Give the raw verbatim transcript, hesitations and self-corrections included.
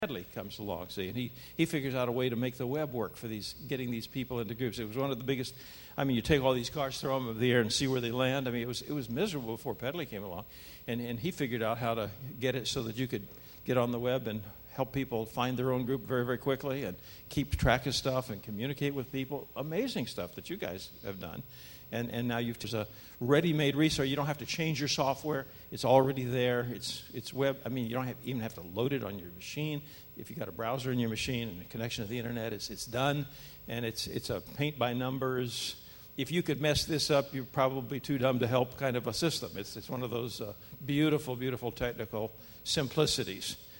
Pedley comes along, see, and he, he figures out a way to make the web work for these, getting these people into groups. It was one of the biggest, I mean, you take all these cars, throw them up in the air and see where they land. I mean, it was it was miserable before Pedley came along. And, and he figured out how to get it so that you could get on the web and help people find their own group very, very quickly and keep track of stuff and communicate with people. Amazing stuff that you guys have done. And and now you've just a ready-made resource. You don't have to change your software. It's already there. It's it's web. I mean, you don't have, even have to load it on your machine. If you've got a browser in your machine and a connection to the internet, it's it's done. And it's it's a paint by numbers. If you could mess this up, you're probably too dumb to help kind of a system. It's it's one of those uh, beautiful, beautiful technical simplicities.